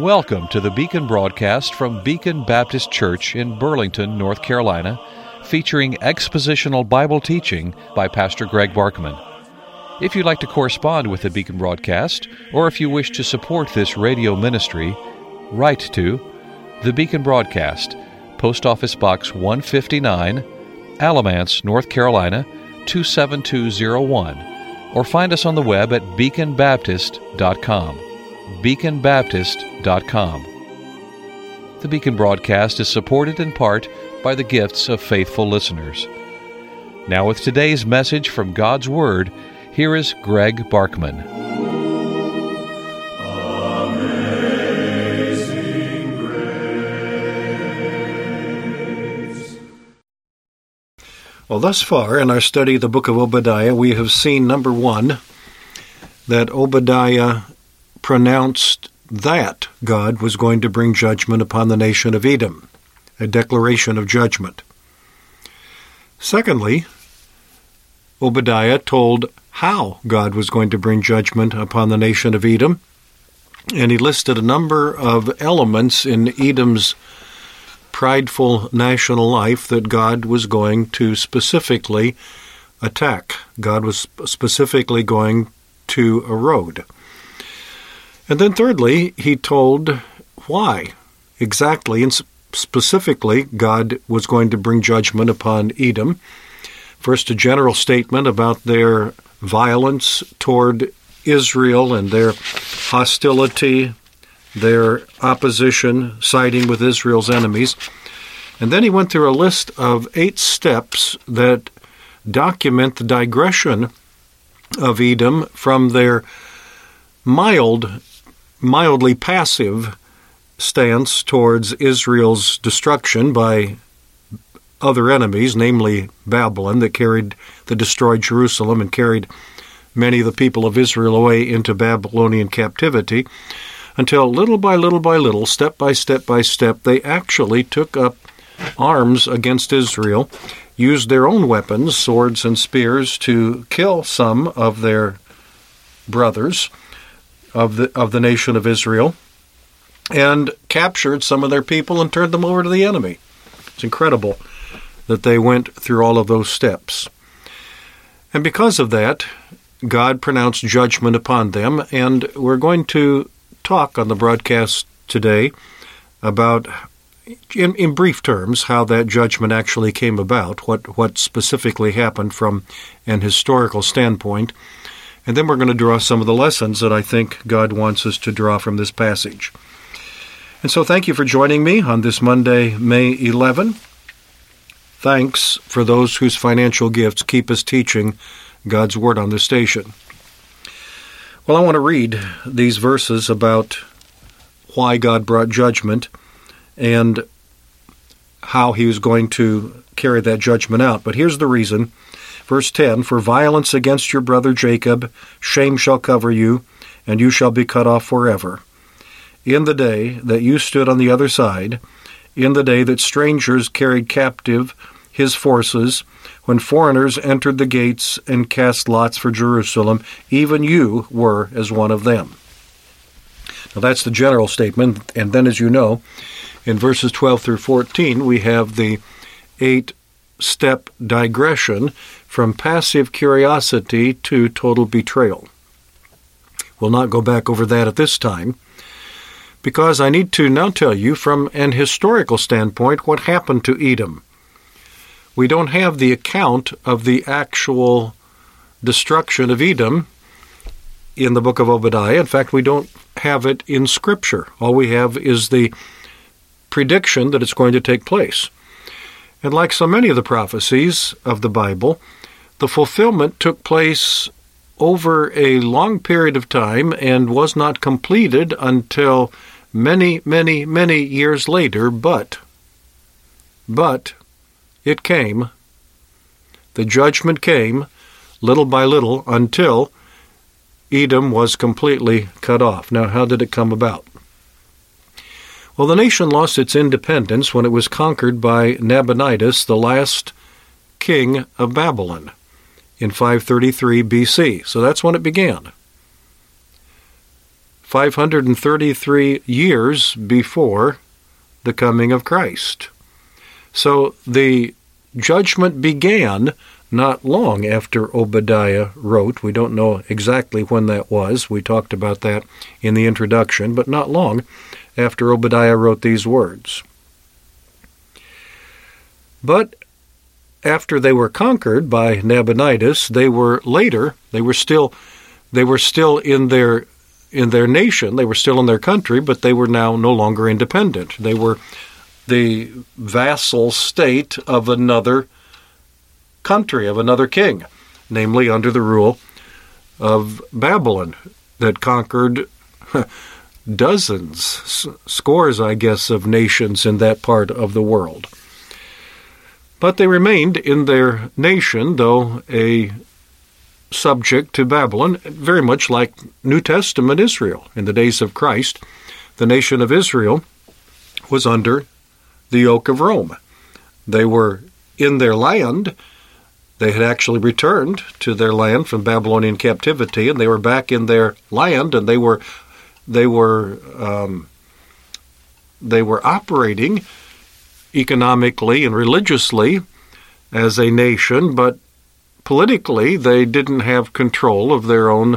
Welcome to the Beacon broadcast from Beacon Baptist Church in Burlington, North Carolina, featuring expositional Bible teaching by Pastor Greg Barkman. If you'd like to correspond with the Beacon broadcast, or if you wish to support this radio ministry, write to the Beacon Broadcast, Post Office Box 159, Alamance, North Carolina 27201, or find us on the web at beaconbaptist.com. beaconbaptist.com. The Beacon broadcast is supported in part by the gifts of faithful listeners. Now with today's message from God's Word, here is Greg Barkman. Amazing Grace. Well, thus far in our study of the book of Obadiah, we have seen, number one, that Obadiah pronounced that God was going to bring judgment upon the nation of Edom, a declaration of judgment. Secondly, Obadiah told how God was going to bring judgment upon the nation of Edom, and he listed a number of elements in Edom's prideful national life that God was going to specifically attack. God was specifically going to erode. And then thirdly, he told why exactly and specifically God was going to bring judgment upon Edom. First, a general statement about their violence toward Israel and their hostility, their opposition, siding with Israel's enemies. And then he went through a list of 8 steps that document the digression of Edom from their mildly passive stance towards Israel's destruction by other enemies, namely Babylon, that destroyed Jerusalem and carried many of the people of Israel away into Babylonian captivity, until little by little, step by step, they actually took up arms against Israel, used their own weapons, swords and spears, to kill some of their brothers of the nation of Israel, and captured some of their people and turned them over to the enemy. It's incredible that they went through all of those steps. And because of that, God pronounced judgment upon them, and we're going to talk on the broadcast today about, in brief terms, how that judgment actually came about, what specifically happened from an historical standpoint. And then we're going to draw some of the lessons that I think God wants us to draw from this passage. And so thank you for joining me on this Monday, May 11. Thanks for those whose financial gifts keep us teaching God's Word on this station. Well, I want to read these verses about why God brought judgment and how He was going to carry that judgment out. But here's the reason. Verse 10, "For violence against your brother Jacob, shame shall cover you, and you shall be cut off forever. In the day that you stood on the other side, in the day that strangers carried captive his forces, when foreigners entered the gates and cast lots for Jerusalem, even you were as one of them." Now that's the general statement, and then as you know, in verses 12 through 14, we have the 8-step digression from passive curiosity to total betrayal. We'll not go back over that at this time, because I need to now tell you from an historical standpoint what happened to Edom. We don't have the account of the actual destruction of Edom in the book of Obadiah. In fact, we don't have it in Scripture. All we have is the prediction that it's going to take place. And like so many of the prophecies of the Bible, the fulfillment took place over a long period of time and was not completed until many, many, many years later, but it came. The judgment came little by little until Edom was completely cut off. Now, how did it come about? Well, the nation lost its independence when it was conquered by Nabonidus, the last king of Babylon, in 533 BC. So that's when it began. 533 years before the coming of Christ. So the judgment began not long after Obadiah wrote. We don't know exactly when that was. We talked about that in the introduction, but not long after Obadiah wrote these words. But after they were conquered by Nabonidus, they were still in their nation, they were still in their country, but they were now no longer independent. They were the vassal state of another country, of another king, namely under the rule of Babylon, that conquered dozens, scores, I guess, of nations in that part of the world. But they remained in their nation, though a subject to Babylon, very much like New Testament Israel. In the days of Christ, the nation of Israel was under the yoke of Rome. They were in their land. They had actually returned to their land from Babylonian captivity, and they were back in their land, and they were operating economically and religiously as a nation, but politically they didn't have control of their own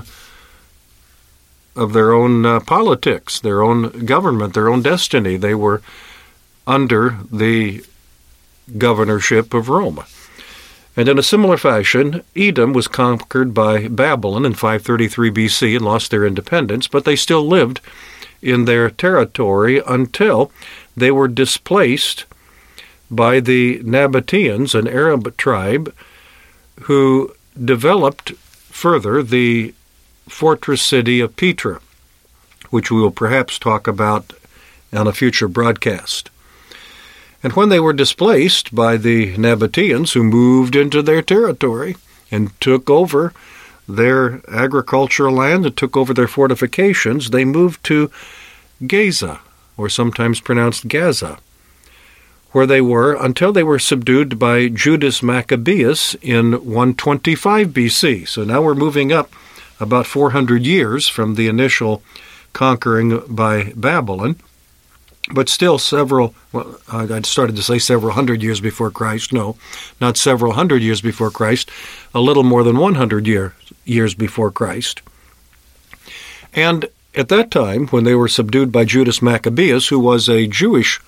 politics, their own government, their own destiny. They were under the governorship of Rome. And in a similar fashion, Edom was conquered by Babylon in 533 BC and lost their independence, but they still lived in their territory until they were displaced by the Nabateans, an Arab tribe, who developed further the fortress city of Petra, which we will perhaps talk about on a future broadcast. And when they were displaced by the Nabateans, who moved into their territory and took over their agricultural land and took over their fortifications, they moved to Gaza, or sometimes pronounced Gaza, where they were until they were subdued by Judas Maccabeus in 125 BC. So now we're moving up about 400 years from the initial conquering by Babylon, but still I started to say several hundred years before Christ. No, not several hundred years before Christ, a little more than 100 years before Christ. And at that time, when they were subdued by Judas Maccabeus, who was a Jewish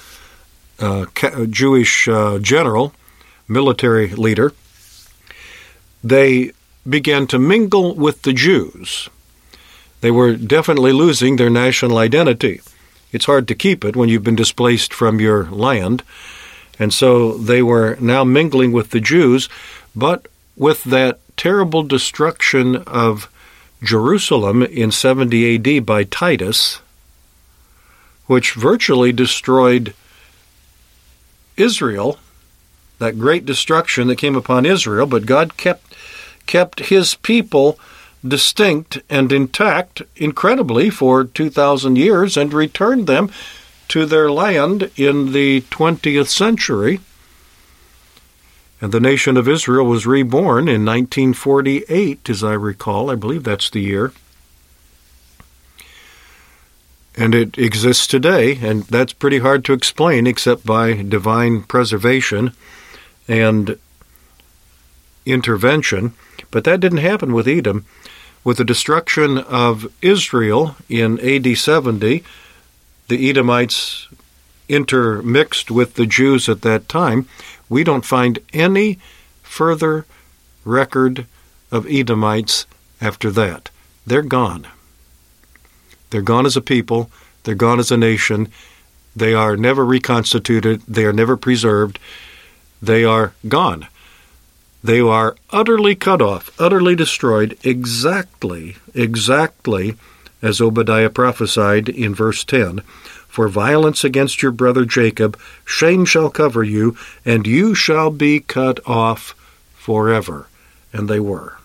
general, military leader, they began to mingle with the Jews. They were definitely losing their national identity. It's hard to keep it when you've been displaced from your land. And so they were now mingling with the Jews, but with that terrible destruction of Jerusalem in 70 AD by Titus, which virtually destroyed Israel, that great destruction that came upon Israel, but God kept his people distinct and intact, incredibly, for 2,000 years and returned them to their land in the 20th century. And the nation of Israel was reborn in 1948, as I recall. I believe that's the year. And it exists today, and that's pretty hard to explain except by divine preservation and intervention. But that didn't happen with Edom. With the destruction of Israel in AD 70, the Edomites intermixed with the Jews at that time. We don't find any further record of Edomites after that. They're gone. They're gone as a people. They're gone as a nation. They are never reconstituted. They are never preserved. They are gone. They are utterly cut off, utterly destroyed, exactly as Obadiah prophesied in verse 10. For violence against your brother Jacob, shame shall cover you, and you shall be cut off forever. And they were.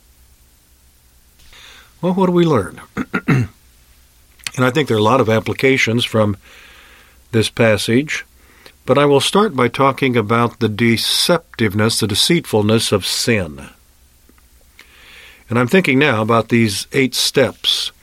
Well, what do we learn? And I think there are a lot of applications from this passage. But I will start by talking about the deceptiveness, the deceitfulness of sin. And I'm thinking now about these 8 steps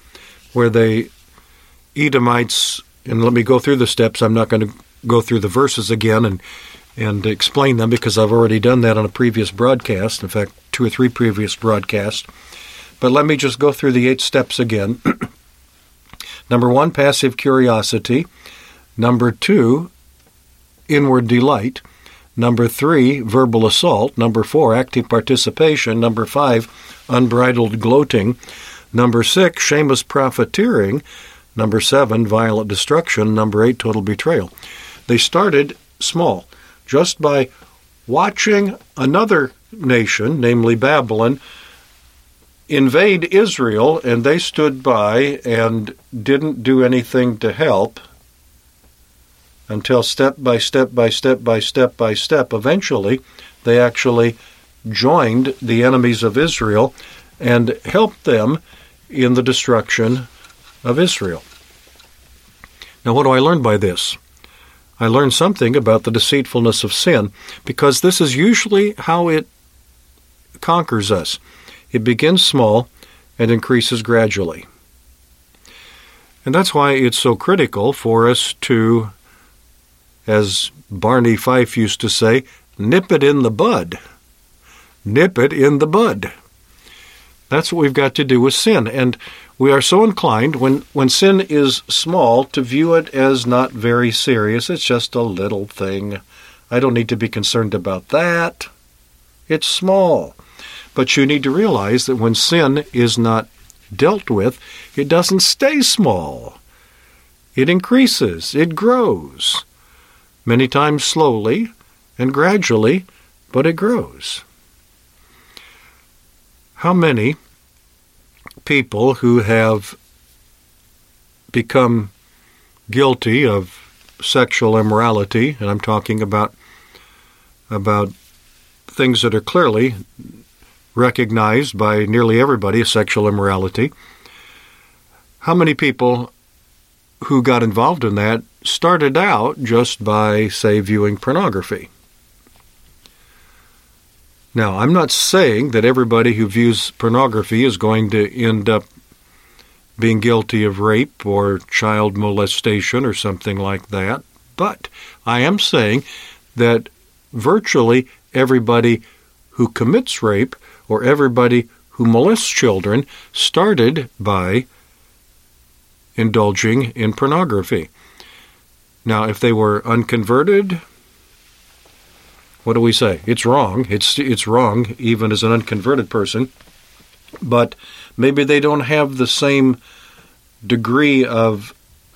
where the Edomites, and let me go through the steps. I'm not going to go through the verses again and explain them because I've already done that on a previous broadcast, in fact, 2 or 3 previous broadcasts. But let me just go through the 8 steps again. Number 1, passive curiosity. Number 2, inward delight. Number 3, verbal assault. Number 4, active participation. Number 5, unbridled gloating. Number 6, shameless profiteering. Number 7, violent destruction. Number 8, total betrayal. They started small, just by watching another nation, namely Babylon, invade Israel, and they stood by and didn't do anything to help until step by step, eventually they actually joined the enemies of Israel and helped them in the destruction of Israel. Now, what do I learn by this? I learned something about the deceitfulness of sin, because this is usually how it conquers us. It begins small and increases gradually. And that's why it's so critical for us to, as Barney Fife used to say, nip it in the bud. Nip it in the bud. That's what we've got to do with sin. And we are so inclined, when sin is small, to view it as not very serious. It's just a little thing. I don't need to be concerned about that. It's small. But you need to realize that when sin is not dealt with, it doesn't stay small. It increases. It grows. Many times slowly and gradually, but it grows. How many people who have become guilty of sexual immorality, and I'm talking about things that are clearly recognized by nearly everybody as sexual immorality, how many people who got involved in that started out just by, say, viewing pornography? Now, I'm not saying that everybody who views pornography is going to end up being guilty of rape or child molestation or something like that, but I am saying that virtually everybody who commits rape or everybody who molests children started by indulging in pornography. Now, if they were unconverted, what do we say? It's wrong. It's wrong even as an unconverted person. But maybe they don't have the same degree of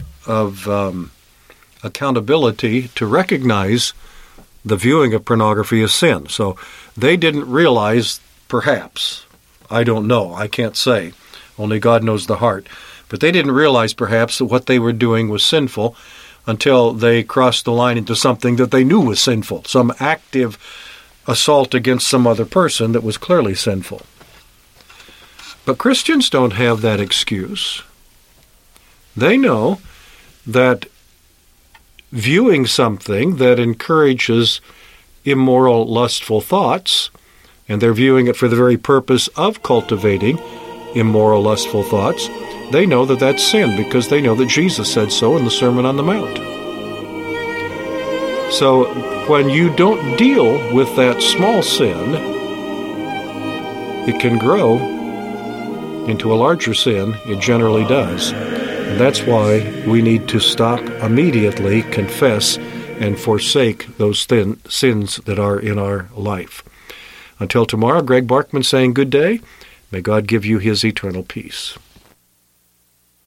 accountability to recognize the viewing of pornography as sin. So they didn't realize, perhaps, I don't know, I can't say, only God knows the heart, but they didn't realize perhaps that what they were doing was sinful until they crossed the line into something that they knew was sinful, some active assault against some other person that was clearly sinful. But Christians don't have that excuse. They know that viewing something that encourages immoral, lustful thoughts, and they're viewing it for the very purpose of cultivating immoral, lustful thoughts, they know that that's sin because they know that Jesus said so in the Sermon on the Mount. So when you don't deal with that small sin, it can grow into a larger sin. It generally does. And that's why we need to stop immediately, confess, and forsake those sins that are in our life. Until tomorrow, Greg Barkman saying good day. May God give you His eternal peace.